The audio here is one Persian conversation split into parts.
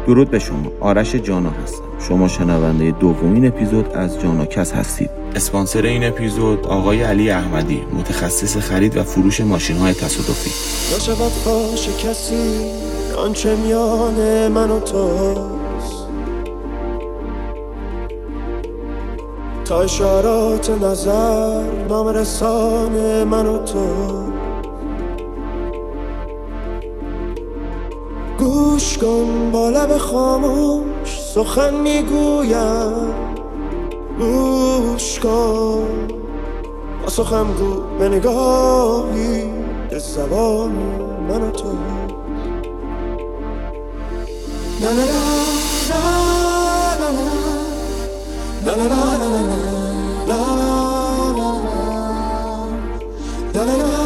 درود به شما، آرش جانا هستم. شما شنونده دومین اپیزود از جاناکس هستید. اسپانسر این اپیزود آقای علی احمدی، متخصص خرید و فروش ماشین‌های تصادفی. نشود فاش کسی آنچه میان من و توست، تا اشارات نظر نام رسان من و تو. گوش کن با لب خاموش سخن میگویم، گوش کن با سخن گو به نگاهی به زبان من و تو. لا لا لا لا لا لا لا لا لا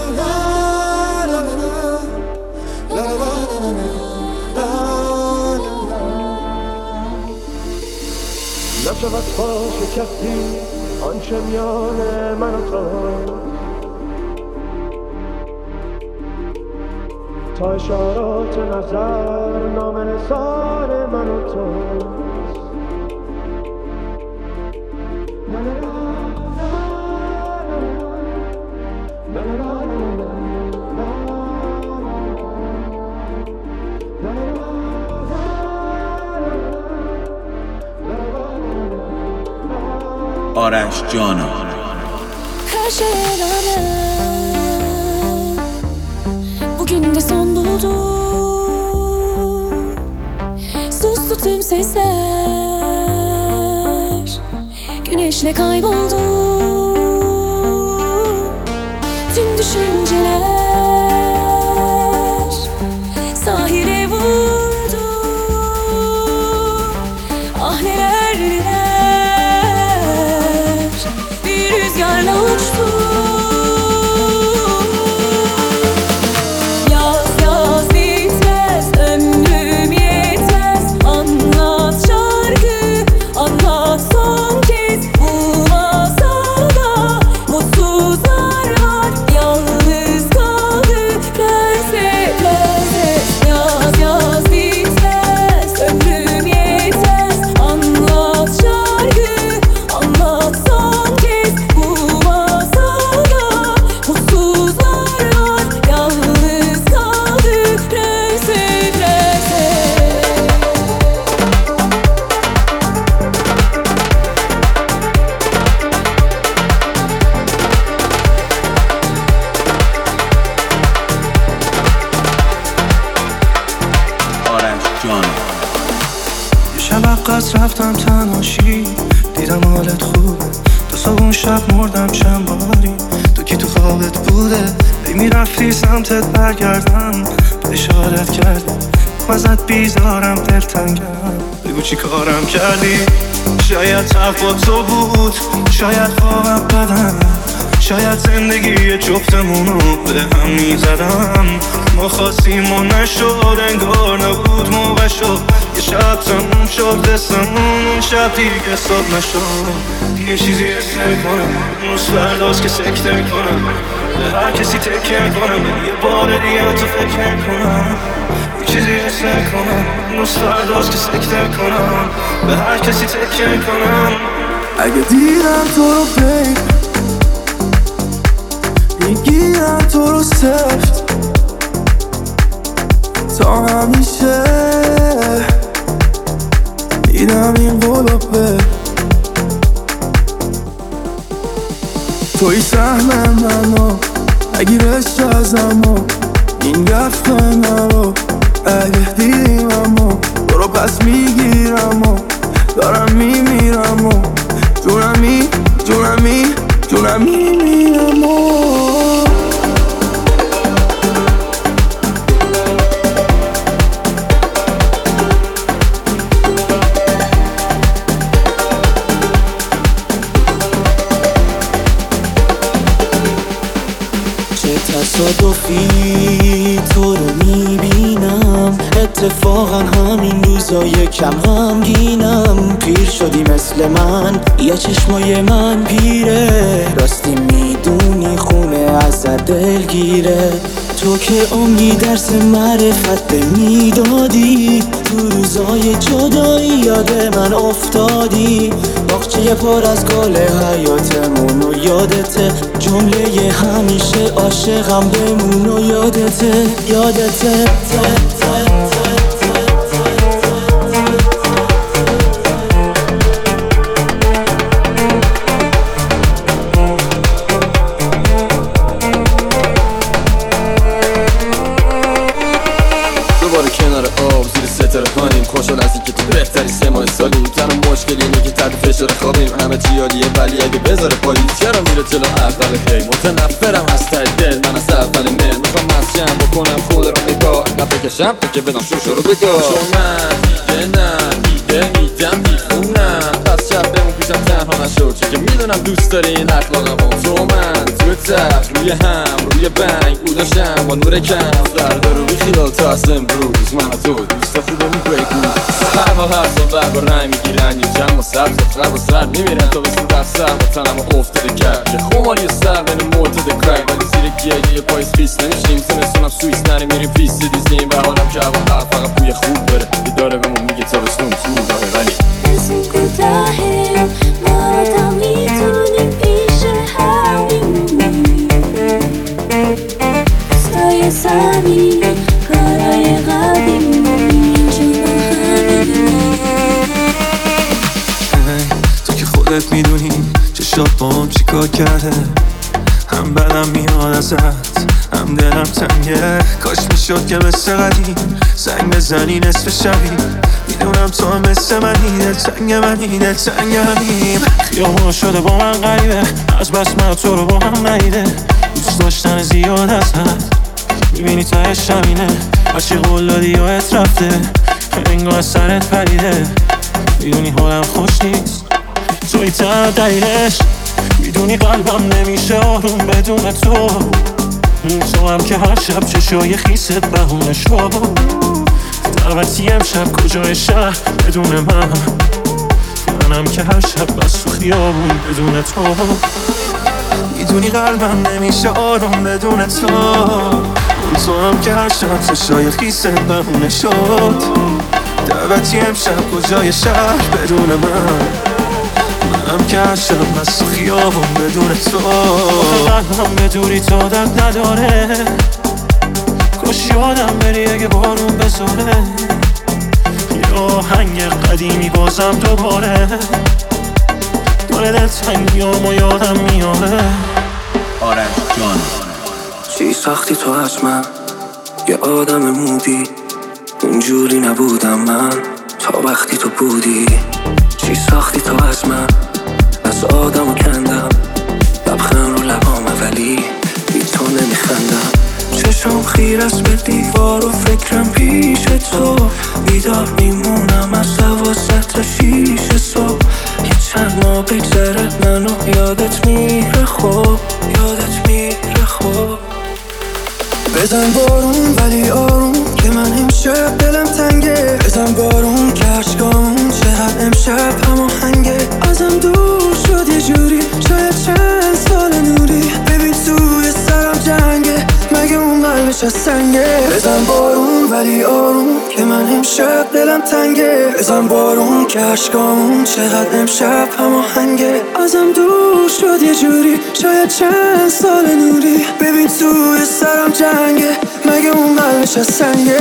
نشود فاش کسی آنچه میان من و تو، تا اشارات نظر نام نثار من و تو. آرش جانا. Her şey rağmen bugün de son buldu. Sustu tüm sesler, güneşle kayboldu. Tüm düşünceler sahile vurdu. Ah neler neler bir rüzgarla uçtu. Yaz yaz bitmez, ömrüm yetmez. Anlat şarkı, anlat son kez. Bu masada mutsuzlar var, yalnız kaldı prenses prenses. Yaz yaz bitmez, ömrüm yetmez. Anlat şarkı, anlat son kez. Bu masada mutsuzlar var, yalnız kaldı prenses prenses. آرش جانا. یه شب عقد رفتم تنهاشی، دیدم حالت خوبه. تو صبح شب مردم چند باری، تو کی تو خوابت بوده؟ ای میرفتی سمتت برگردم، به اشارت کردی ازت بیزارم دلتنگم. بگو چی کارم کردی؟ شاید حرف با تو بود، شاید خوابم بدم، شاید زندگی جفتمونو به هم میزدم. ما خواستیم و نشد، انگار نبود موقع شد. یه شب تموم شد قصه‌مون، اون شب دیگه صبح نشد. یه چیزی حس نمی‌کنم، اون فرداست که سکته می‌کنم، به هر کسی تکیه می‌کنم، یه بار دیگه تو فکر نمی‌کنم. یه چیزی حس نمی‌کنم، اون فرداست که سکته می‌کنم، به هر کسی تکیه می‌کنم. اگه دیدم تو رو بین میگیرم تو رو سفت تا همیشه، دیدم این قلوبه توی سهم منو، نگیرش ازم و این رفت منو. اگه دیدیم امو برو پس میگیرم و دارم میمیرم و جونم میمیرم و تصادفی تو رو میبینم، اتفاقا همین روزا یکم غمگینم. پیر شدی مثل من، یه چشمای من پیره، راستی میدونی خونه ازت دلگیره. تو که عمری درس معرفت به میدادی، تو روزای جدایی یاد من افتادی. باغچه پر از گل حیاتمون و یادته، جمله همیشه عاشقم بمون و یادته یادته. خوشحال از این که تو بهتری 3 ماه سالیم. تنها مشکل اینه که تحت فشار خوابیم، همه چی عالیه ولی اگه بذاره پایی چرا میره جلو اول خیلی. متنفرم از ته دل من از اول مل، میخوام مسجم بکنم خود رو نگاه نبکشم تا که بدم شوشو رو بگاه. چون من دیگه نه دیگه میدم میخونم، پس شب بمون پیشم تنها نشو چون که میدونم دوست داری این اخلاقمو. تو من تو تخت روی هم روی بنگ بوداشم با نور کم فردا رو بیخیال تا از امروز من و تو دوستا خوبمون بگو. هر ما هر سال برق و رنگ میگیرن یه جمع و سبز و خرب و سرد میمیرن تا بسیم در سر و تنم و افتاده کرد که خماری و سر بین معتد کرک ولی زیر گیه پاییز پیس نمیشیم. سمستونم سویس نریم میریم پیست دیزنیم و حالم که هوا هر فقط بوی خوب بره یه داره بهمون میگه تابستون تو راهه ولی اسم کوتاهه ما رو تا میتونیم پیش هم میمونیم. استای سمی کارای قدیمی چون تو که خودت میدونی چشات با هم چی کار کرده، هم بدم میاد ازت هم دلم تنگه. کاش میشد که مثل قدیم زنگ بزنی نصف شبی، میدونم تو هم مثل منی دلتنگ منی دلتنگ همیم. خیابون شده با من غریبه از بس من تو رو با هم ندیده، دوست داشتن زیاد از حد میبینی تایش همینه. هرچی قول دادی یادت رفته انگار سرت پریده، میدونی حالم خوش نیست توی تنها دلیلش، میدونی قلبم نمیشه آروم بدون تو. تو هم که هر شب چشای خیست بهونه شو، دعوتی امشب کجای شهر بدون منم که هر شب بس تو خیابون بدون تو. میدونی قلبم نمیشه آروم بدون تو. تو هم که هر شب چشای خیست بهونه شد، دعوتی امشب کجای شهر بدون منم که هر شب بس تو خیابون بدون تو. قلبم به دوری تو درد نداره، کاش یادم بری اگه بارون بزاره، یه آهنگ قدیمی بازم دوباره داره دلتنگیامو یادم میاره. آرش جان چی ساختی تو از من یه آدم مودی، اونجوری نبودم من تا وقتی تو بودی. چی ساختی تو از من از آدمو کندم، لبخند رو لبامه ولی بی تو نمیخندم. چشم خیر است به دیوار و فکرم پیش تو، بیدار میمونم از 12 تا 6 صبح. یه چند ماه بگذره منو یادت میره خوب یادت میره خوب. بزن بارون ولی آروم که من امشب دلم تنگه، بزن بارون که عشقامون چقدر امشب هماهنگه. ازم دور شد یه جوری شاید چند سال نوری، ببین توی سرم جنگه مگه اون قلبش از سنگه. بزن بارون ولی آروم که من امشب دلم تنگه، بزن بارون که عشقامون چقدر امشب هماهنگه. ازم دور شد یه جوری شاید چند سال نوری، ببین توی سرم جنگه مگه اون قلبش از سنگه.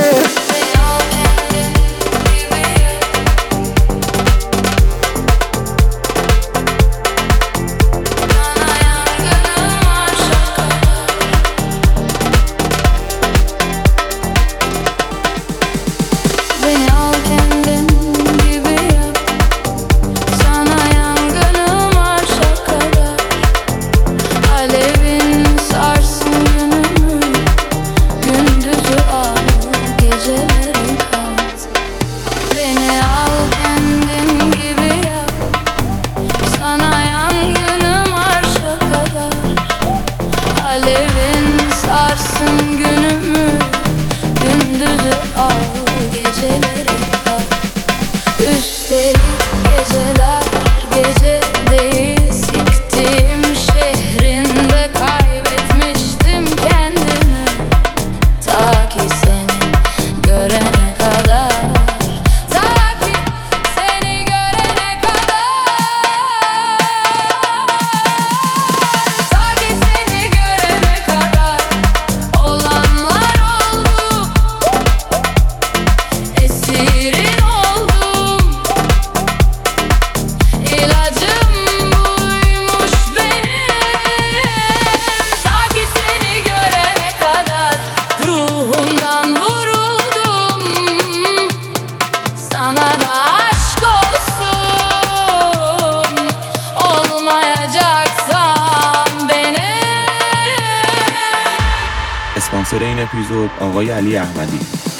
اسپانسر این اپیزود آقای علی احمدی.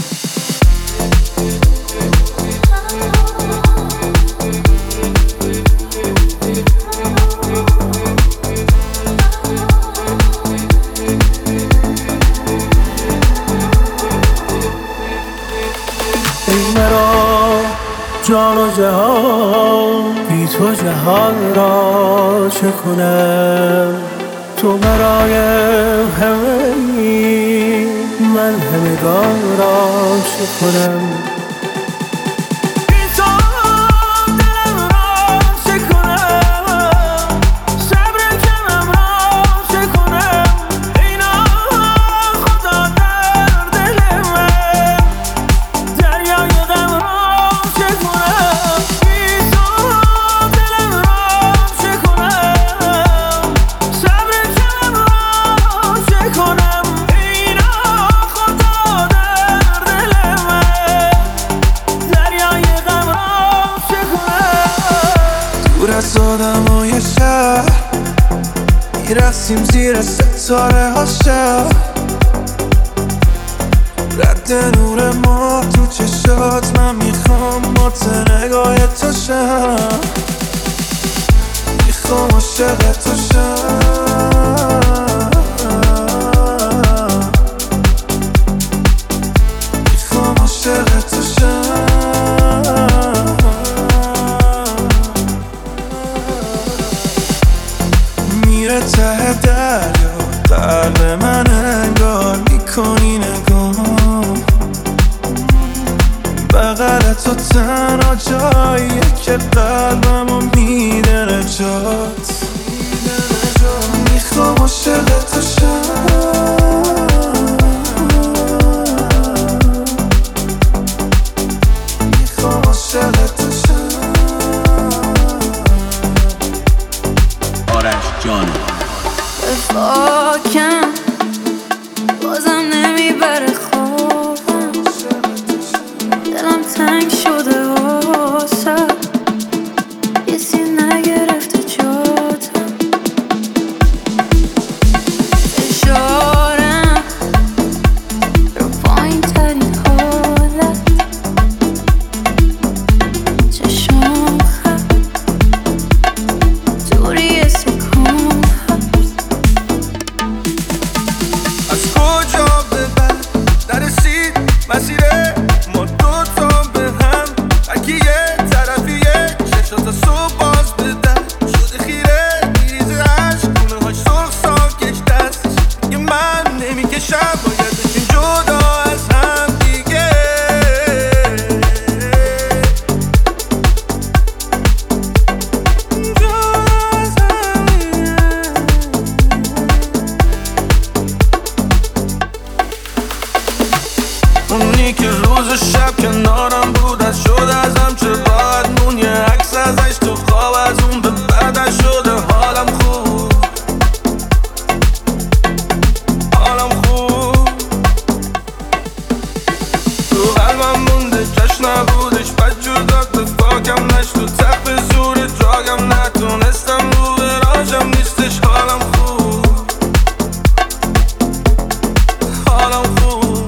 جان و جهان بی تو جهان را چه کنم؟ تو برای همه من همگان را چه کنم؟ آدمای شهر میرسیم زیر ستاره ها شهر، رد نور ما تو چشات، من میخوام مات نگاه تو شم، میخوام عاشق تو شم، میخوام عاشق تو شم. میره ته دریا قلب من انگار میکنی نگام، بغل تو تنها جاییه که قلبمو میده نجات، میخوام عاشق تو شم، میخوام عاشق تو شم. آرش جان فاکم بازم نمیبره خوابم، دلم تنگ شده واسه کسی نگرفته جاتم، فشارم رو پایین ترین حالت، چشم خط دوری سکون هست. از کجا به بعد نرسید مسیره ما دوتا به هم، اگه یه طرفیه چشات صبح باز بدن شده خیره، میریزه عشق خونه هاش سرخ ساکش دستش، یه من نمیکشم باید بشین جدا از هم دیگه، جدا از هم دیگه. اونی که روز و شب کنارم بود از شد ازم، چه راحت مون یه عکس ازش تو خواب، از اون به بعدش شده حالم خوب، حالم خوب، تو قلبم مونده کش نبودش، بد جور داد به فاکم نشت، تو تپ زور دراگم نتونستم رو براجم نیستش، حالم خوب، حالم خوب.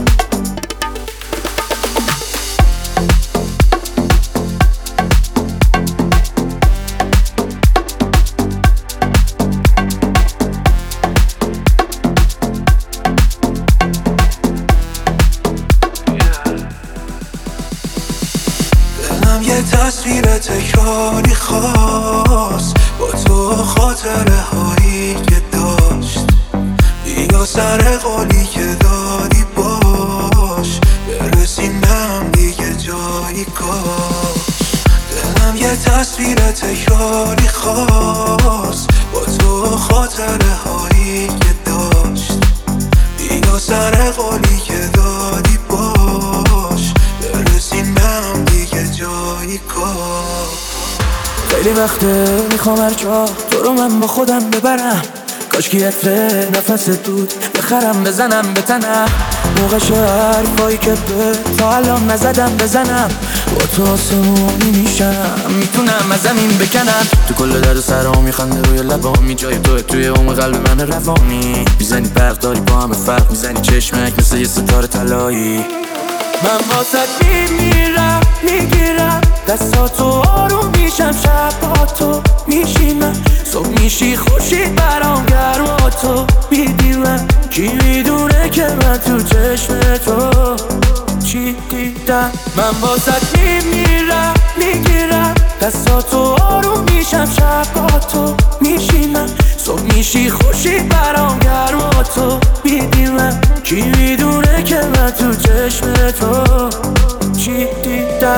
دلم یه تصویر تکراری خواست، با تو خاطره هایی که داشت، بیا سر قولی که دادی باش، برسیم به هم دیگه جایی کاش. دلم یه تصویر تکراری خواست، با تو خاطره هایی که داشت، بیا سر قولی که دادی باش، برسیم به هم دیگه جایی کاش. خیلی وقته میخوام هر جا تو رو من با خودم ببرم، کاش که عطر نفست بود بخرم بزنم به تنم، موقعش حرفایی که به تا الان نزدم بزنم. با تو آسمونی میشم، میتونم از زمین بکنم. تو کل درد و سرام میخنده روی لبامی، جای توی عمق قلب من روانی. میزنی برق داری با همه فرق، میزنی چشمک مثل یه ستاره طلایی. من واسه میمیرم میگیرم دستاتو، آروم میشم شب با تو میشینم. صبح میشی خورشید برام گرما تو میدیمم. کی میدونه که من تو چشم تو چی دیدم. من واسه میمیرم میگیرم دستاتو، آروم میشم شب با تو میشینم. صبح میشی خورشید برام گرما تو میدیمم. کی میدونه که من تو چشم تو چی دیدم.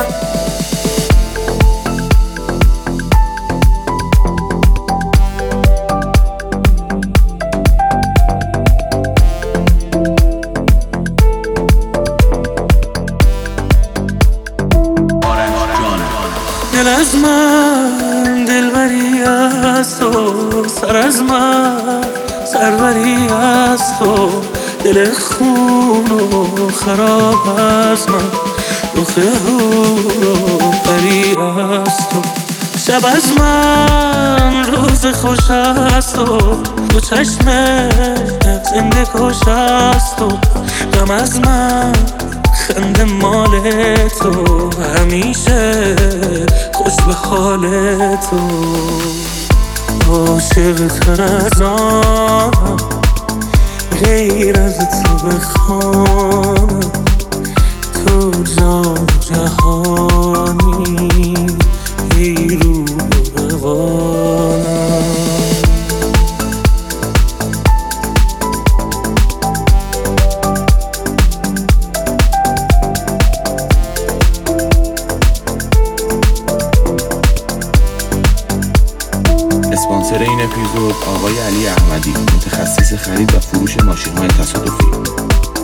دل از من دلبری از تو، سر از من سروری از تو. دل خون و خراب از من، رخ هور و پری از تو. شب از من روز خوش از تو، دو چشمت زنده کش از تو. غم از من خنده مال تو، همیشه خوش به حال تو. عاشق تر از آنم غیر از تو بخوانم. تو جان جهانی ای رو روانم. اسپانسر این اپیزود آقای علی احمدی، متخصص خرید و فروش ماشین‌های تصادفی.